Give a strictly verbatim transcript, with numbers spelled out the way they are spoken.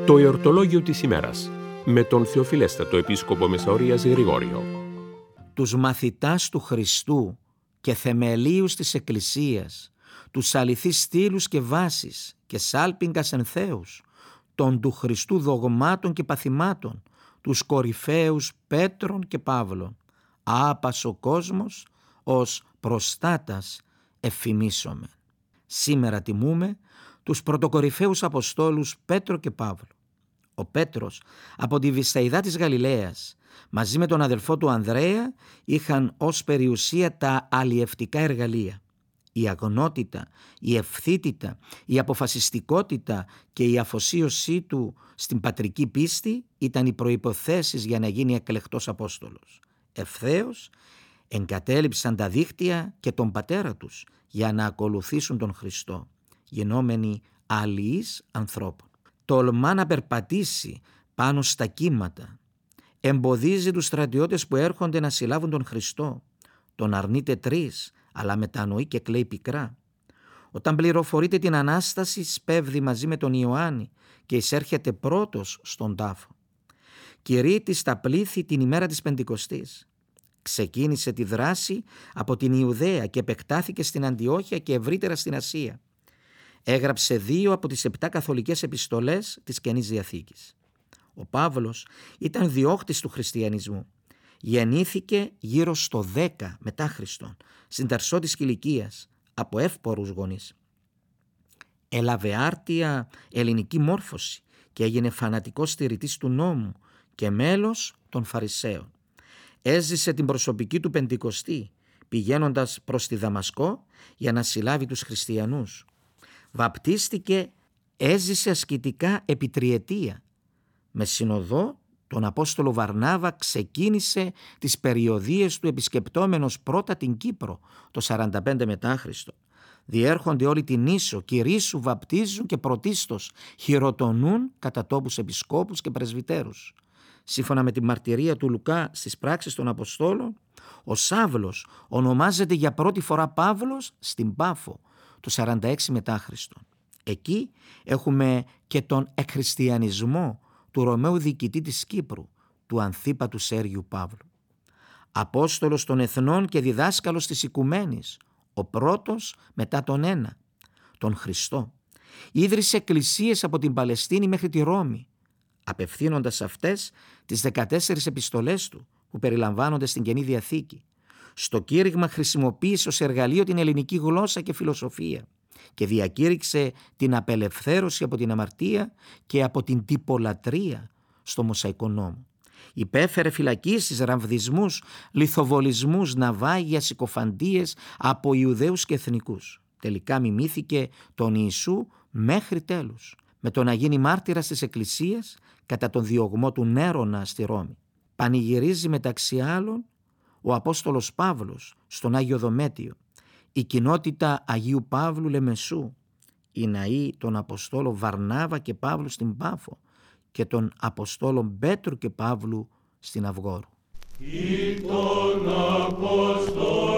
Το εορτολόγιο της ημέρας με τον Θεοφιλέστατο Επίσκοπο Μεσαωρίας Γρηγόριο. Τους μαθητάς του Χριστού και θεμελίους της Εκκλησίας, τους αληθείς στήλους και βάσεις και σάλπιγγας εν θέους, των του Χριστού δογμάτων και παθημάτων, τους κορυφαίους Πέτρων και Παύλων, άπας ο κόσμος ως προστάτας εφημίσωμε. Σήμερα τιμούμε τους πρωτοκορυφαίους Αποστόλους Πέτρο και Παύλο. Ο Πέτρος από τη Βυσσαηδά της Γαλιλαίας μαζί με τον αδελφό του Ανδρέα είχαν ως περιουσία τα αλλιευτικά εργαλεία. Η αγνότητα, η ευθύτητα, η αποφασιστικότητα και η αφοσίωσή του στην πατρική πίστη ήταν οι προϋποθέσεις για να γίνει εκλεκτός Απόστολος. Ευθέως εγκατέλειψαν τα δίχτυα και τον πατέρα τους για να ακολουθήσουν τον Χριστό, γινόμενοι αλληλείς ανθρώπων. Τολμά να περπατήσει πάνω στα κύματα, εμποδίζει τους στρατιώτες που έρχονται να συλλάβουν τον Χριστό, τον αρνείται τρεις, αλλά μετανοεί και κλαίει πικρά. Όταν πληροφορείται την Ανάσταση, σπέβδει μαζί με τον Ιωάννη και εισέρχεται πρώτος στον τάφο. Κηρύττει στα πλήθη την ημέρα της Πεντηκοστής. Ξεκίνησε τη δράση από την Ιουδαία και επεκτάθηκε στην Αντιόχεια και ευρύτερα στην Ασία. Έγραψε δύο από τις επτά καθολικές επιστολές της Καινής Διαθήκης. Ο Παύλος ήταν διώχτης του χριστιανισμού. Γεννήθηκε γύρω στο δέκα μετά Χριστόν, στην Ταρσό της Κιλικίας, από εύπορους γονείς. Έλαβε άρτια ελληνική μόρφωση και έγινε φανατικός στηρητής του νόμου και μέλος των Φαρισαίων. Έζησε την προσωπική του Πεντηκοστή, πηγαίνοντας προς τη Δαμασκό για να συλλάβει τους χριστιανούς. Βαπτίστηκε, έζησε ασκητικά επί τριετία. Με συνοδό τον Απόστολο Βαρνάβα ξεκίνησε τις περιοδίες του επισκεπτόμενος πρώτα την Κύπρο το σαράντα πέντε μετά Χριστό. Διέρχονται όλη την ίσο, κηρύσσουν, βαπτίζουν και πρωτίστως χειροτονούν κατά τόπους επισκόπους και πρεσβυτέρους. Σύμφωνα με τη μαρτυρία του Λουκά στις πράξεις των Αποστόλων, ο Σάβλος ονομάζεται για πρώτη φορά Παύλος στην Πάφο το σαράντα έξι μετά Χριστό. Εκεί έχουμε και τον εκχριστιανισμό του Ρωμαίου διοικητή της Κύπρου, του Ανθίπατου Σέργιου Παύλου. Απόστολος των Εθνών και διδάσκαλος της Οικουμένης, ο πρώτος μετά τον ένα, τον Χριστό. Ίδρυσε εκκλησίες από την Παλαιστίνη μέχρι τη Ρώμη, απευθύνοντας αυτές τις δεκατέσσερις επιστολές του που περιλαμβάνονται στην Καινή Διαθήκη. Στο κήρυγμα χρησιμοποίησε ως εργαλείο την ελληνική γλώσσα και φιλοσοφία και διακήρυξε την απελευθέρωση από την αμαρτία και από την τυπολατρεία στο Μωσαϊκό νόμο. Υπέφερε φυλακίσεις, ραμβδισμούς, λιθοβολισμούς, ναυάγια, συκοφαντίες από Ιουδαίους και εθνικούς. Τελικά μιμήθηκε τον Ιησού μέχρι τέλους, με το να γίνει μάρτυρας της Εκκλησίας κατά τον διωγμό του Νέρονα στη Ρώμη. Πανηγυρίζει μεταξύ άλλων ο Απόστολος Παύλος στον Άγιο Δομέτιο, η κοινότητα Αγίου Παύλου Λεμεσού, οι ναοί των Αποστόλων Βαρνάβα και Παύλου στην Πάφο και των Αποστόλων Πέτρου και Παύλου στην Αυγόρου.